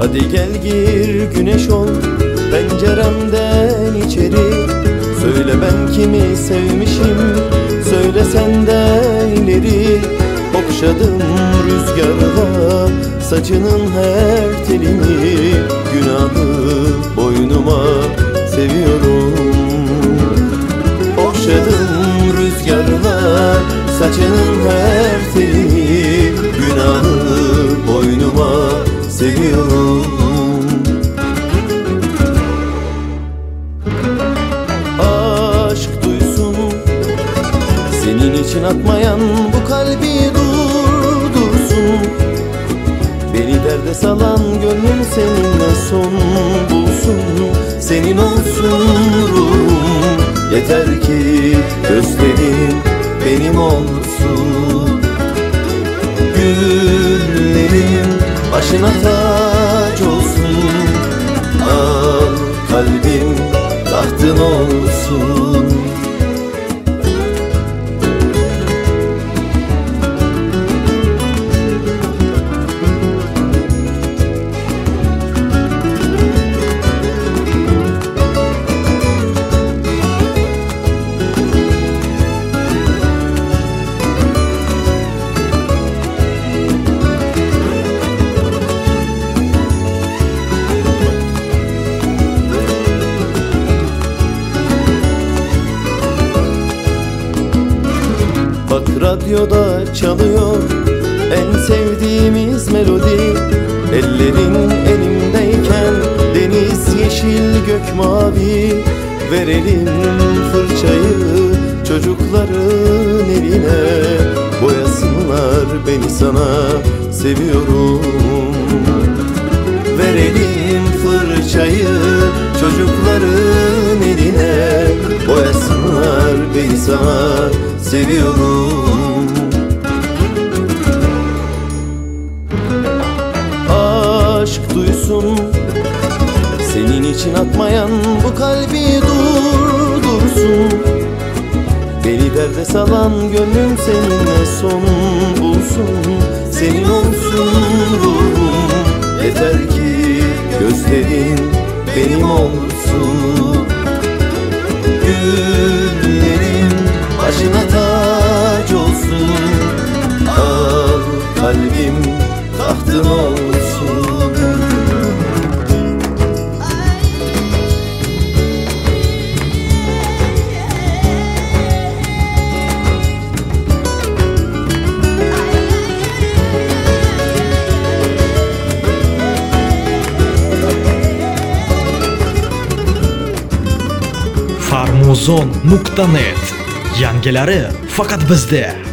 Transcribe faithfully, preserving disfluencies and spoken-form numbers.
Hadi gel gir güneş ol penceremden içeri. Söyle ben kimi sevmişim, söyle sen de ileri. Okşadım rüzgarla saçının her telini. Günahı boynuma seviyorum. Okşadım rüzgarla saçının her telini. Günahı boynuma seviyorum. Aşk duysun senin için atmayan bu kalbi durdursun. Beni derde salan gönlüm seninle son bulsun. Senin olsun ruhum, yeter ki gözlerin benim olsun. Güllerin başına taç olsun. Al kalbim tahtın olsun. Bak radyoda çalıyor en sevdiğimiz melodi. Ellerin elimdeyken deniz yeşil gök mavi. Verelim fırçayı çocukların eline. Boyasınlar beni sana seviyorum. Verelim fırçayı çocukların eline. Boyasınlar beni sana seviyorum. Aşk duysun senin için atmayan bu kalbi durdursun. Beni derde salan gönlüm seninle son bulsun. Senin olsun ruhum, yeter ki gözlerin benim olsun. Güllerin başına taç olsun. Al kalbim tahtın olsun. farmuzon nuqta net yangilari faqat bizda.